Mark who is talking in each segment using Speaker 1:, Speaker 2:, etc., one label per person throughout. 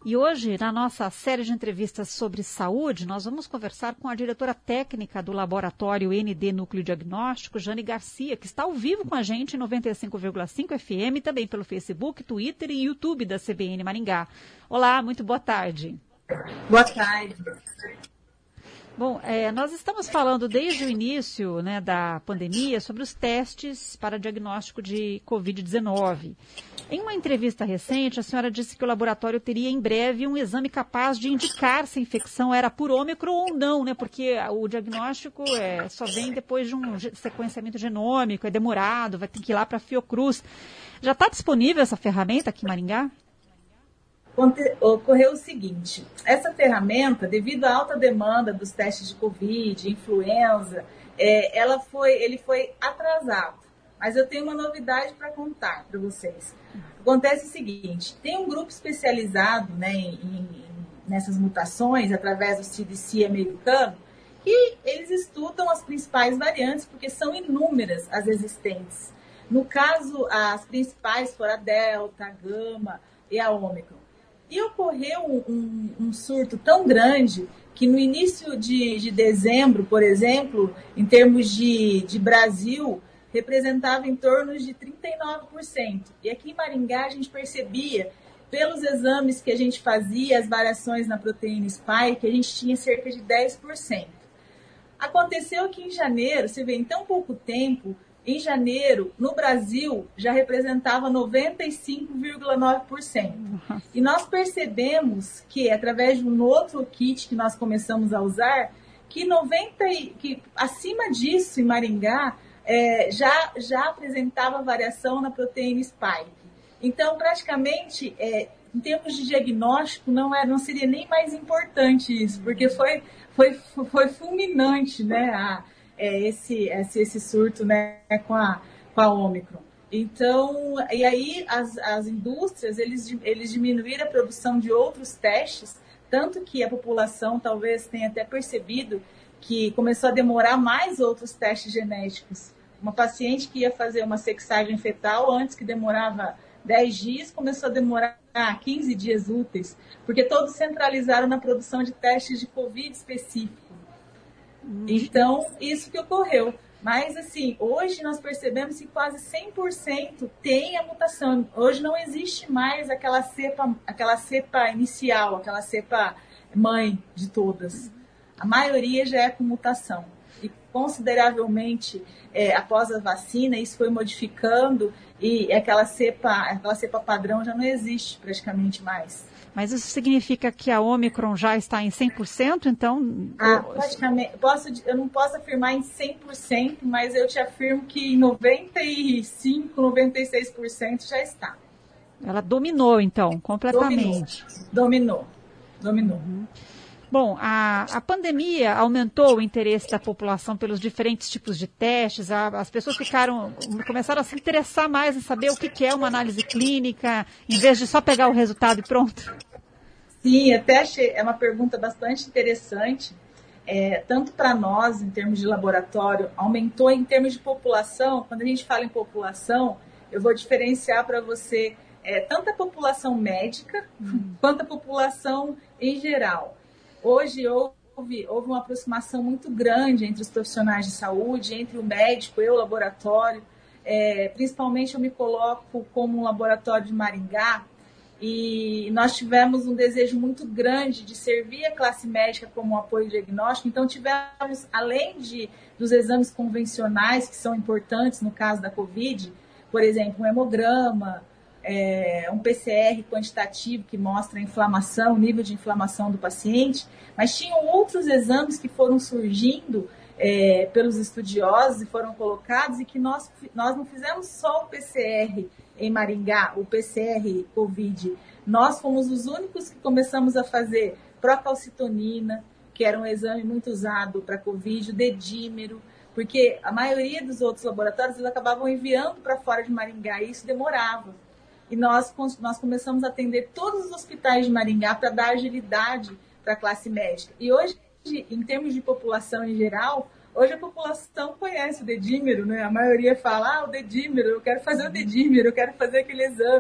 Speaker 1: E hoje, na nossa série de entrevistas sobre saúde, nós vamos conversar com a diretora técnica do Laboratório ND Núcleo Diagnóstico, Jane Garcia, que está ao vivo com a gente em 95,5 FM, também pelo Facebook, Twitter e YouTube da CBN Maringá. Olá, muito boa tarde.
Speaker 2: Boa tarde.
Speaker 1: Bom, nós estamos falando desde o início, né, da pandemia sobre os testes para diagnóstico de Covid-19. Em uma entrevista recente, a senhora disse que o laboratório teria em breve um exame capaz de indicar se a infecção era por Ômicron ou não, né? Porque o diagnóstico só vem depois de um sequenciamento genômico, é demorado, vai ter que ir lá para a Fiocruz. Já está disponível essa ferramenta aqui em Maringá?
Speaker 2: Ocorreu o seguinte, essa ferramenta, devido à alta demanda dos testes de Covid, influenza, ele foi atrasado. Mas eu tenho uma novidade para contar para vocês. Acontece o seguinte, tem um grupo especializado, né, nessas mutações, através do CDC americano, que eles estudam as principais variantes, porque são inúmeras as existentes. No caso, as principais foram a Delta, a Gama e a Ômicron. E ocorreu um surto tão grande que no início de dezembro, por exemplo, em termos de Brasil, representava em torno de 39%. E aqui em Maringá a gente percebia, pelos exames que a gente fazia, as variações na proteína spike, que a gente tinha cerca de 10%. Aconteceu que em janeiro, você vê, em tão pouco tempo, em janeiro, no Brasil, já representava 95,9%. E nós percebemos que, através de um outro kit que nós começamos a usar, que acima disso, em Maringá, já apresentava variação na proteína spike. Então, praticamente, em termos de diagnóstico, não seria nem mais importante isso, porque foi fulminante, né, esse surto, né, com a Ômicron. Então, e aí as indústrias, eles diminuíram a produção de outros testes, tanto que a população talvez tenha até percebido que começou a demorar mais outros testes genéticos. Uma paciente que ia fazer uma sexagem fetal, antes que demorava 10 dias, começou a demorar 15 dias úteis, porque todos centralizaram na produção de testes de Covid específico. Então, isso que ocorreu. Mas, assim, hoje nós percebemos que quase 100% tem a mutação. Hoje não existe mais aquela cepa inicial, aquela cepa mãe de todas. A maioria já é com mutação. E consideravelmente, após a vacina, isso foi modificando e aquela cepa padrão já não existe praticamente mais.
Speaker 1: Mas isso significa que a Ômicron já está em 100%, então...
Speaker 2: praticamente. Eu não posso afirmar em 100%, mas eu te afirmo que em 95%, 96% já está.
Speaker 1: Ela dominou, então, completamente.
Speaker 2: Dominou.
Speaker 1: Uhum. Bom, a pandemia aumentou o interesse da população pelos diferentes tipos de testes, as pessoas começaram a se interessar mais em saber o que é uma análise clínica, em vez de só pegar o resultado e pronto.
Speaker 2: Sim, até achei, é uma pergunta bastante interessante, tanto para nós, em termos de laboratório, aumentou em termos de população. Quando a gente fala em população, eu vou diferenciar para você tanto a população médica, quanto a população em geral. Hoje houve uma aproximação muito grande entre os profissionais de saúde, entre o médico e o laboratório. Principalmente eu me coloco como um laboratório de Maringá, e nós tivemos um desejo muito grande de servir a classe médica como um apoio diagnóstico. Então tivemos, além dos exames convencionais, que são importantes no caso da Covid, por exemplo, um hemograma, um PCR quantitativo que mostra a inflamação, o nível de inflamação do paciente, mas tinham outros exames que foram surgindo pelos estudiosos e foram colocados, e que nós não fizemos só o PCR em Maringá, o PCR Covid. Nós fomos os únicos que começamos a fazer procalcitonina, que era um exame muito usado para Covid, o dedímero, porque a maioria dos outros laboratórios eles acabavam enviando para fora de Maringá e isso demorava. E nós começamos a atender todos os hospitais de Maringá para dar agilidade para a classe médica. E hoje, em termos de população em geral, hoje a população conhece o dedímero, né? A maioria fala, o dedímero, eu quero fazer o dedímero, eu quero fazer aquele exame.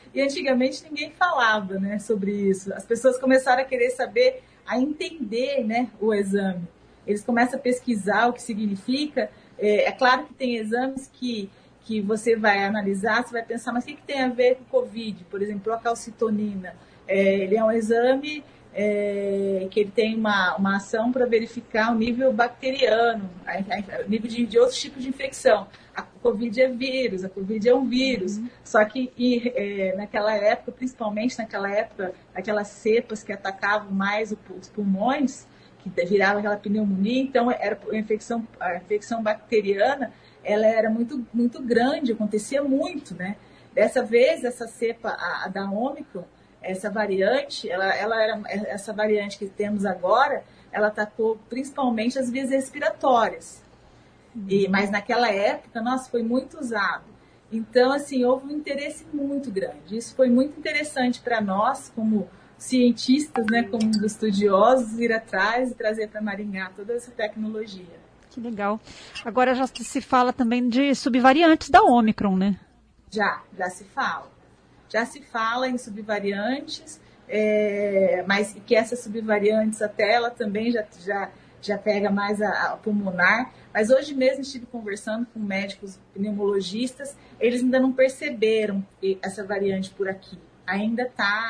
Speaker 2: E antigamente ninguém falava, né, sobre isso. As pessoas começaram a querer saber, a entender, né, o exame. Eles começam a pesquisar o que significa. É claro que tem exames que você vai analisar, você vai pensar, mas o que tem a ver com o Covid? Por exemplo, a calcitonina. Ele é um exame que ele tem uma ação para verificar o nível bacteriano, o nível de outros tipos de infecção. A Covid é vírus, a Covid é um vírus. Só que naquela época, principalmente naquela época, aquelas cepas que atacavam mais os pulmões, que virava aquela pneumonia, então era a infecção bacteriana, ela era muito, muito grande, acontecia muito, né? Dessa vez, essa cepa, a da Ômicron, essa variante, essa variante que temos agora, ela atacou principalmente as vias respiratórias. Mas naquela época, nossa, foi muito usado. Então, assim, houve um interesse muito grande. Isso foi muito interessante para nós, como cientistas, né, como estudiosos, ir atrás e trazer para Maringá toda essa tecnologia.
Speaker 1: Que legal. Agora já se fala também de subvariantes da Ômicron, né? Já
Speaker 2: se fala. Já se fala em subvariantes, mas que essas subvariantes até ela também já pega mais a pulmonar. Mas hoje mesmo estive conversando com médicos pneumologistas, eles ainda não perceberam essa variante por aqui. Ainda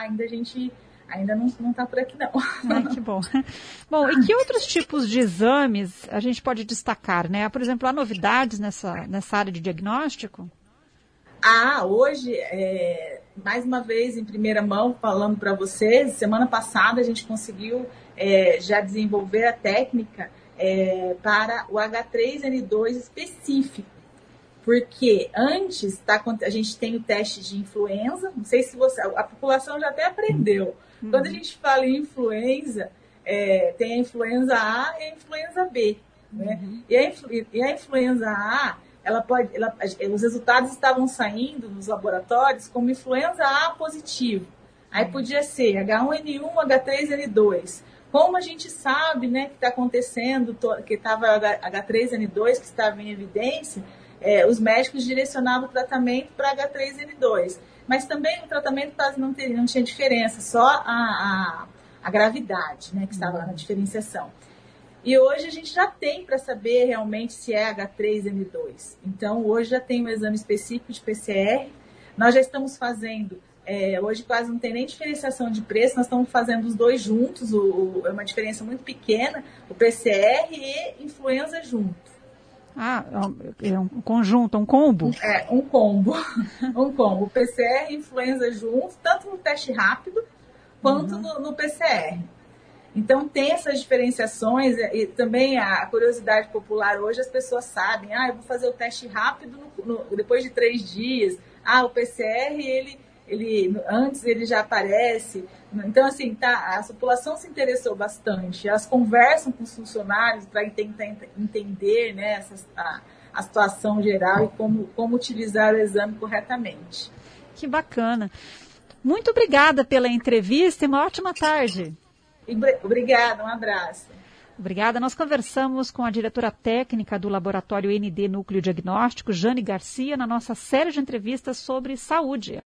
Speaker 2: não está por aqui, não.
Speaker 1: Que bom. Bom, e que outros tipos de exames a gente pode destacar, né? Por exemplo, há novidades nessa área de diagnóstico?
Speaker 2: Hoje, mais uma vez, em primeira mão, falando para vocês, semana passada a gente conseguiu já desenvolver a técnica para o H3N2 específico. Porque antes, a gente tem o teste de influenza, não sei se a população já até aprendeu. Quando a gente fala em influenza, tem a influenza A e a influenza B. Né? E a influenza A, os resultados estavam saindo nos laboratórios como influenza A positivo. Aí podia ser H1N1, H3N2. Como a gente sabe, né, que está acontecendo, que estava H3N2, que estava em evidência, os médicos direcionavam o tratamento para H3N2. Mas também o tratamento quase não tinha diferença, só a gravidade, né, que estava lá na diferenciação. E hoje a gente já tem para saber realmente se é H3N2. Então, hoje já tem um exame específico de PCR. Nós já estamos fazendo, hoje quase não tem nem diferenciação de preço, nós estamos fazendo os dois juntos, é uma diferença muito pequena, o PCR e influenza junto.
Speaker 1: É um conjunto, um combo?
Speaker 2: Um combo. Um combo. PCR e influenza junto, tanto no teste rápido quanto no PCR. Então, tem essas diferenciações e também a curiosidade popular hoje, as pessoas sabem, eu vou fazer o teste rápido depois de 3 dias. O PCR, antes ele já aparece. Então, assim, a população se interessou bastante. Elas conversam com os funcionários para entender, né, a situação geral e como utilizar o exame corretamente.
Speaker 1: Que bacana. Muito obrigada pela entrevista e uma ótima tarde.
Speaker 2: Obrigada, um abraço.
Speaker 1: Obrigada. Nós conversamos com a diretora técnica do Laboratório ND Núcleo Diagnóstico, Jane Garcia, na nossa série de entrevistas sobre saúde.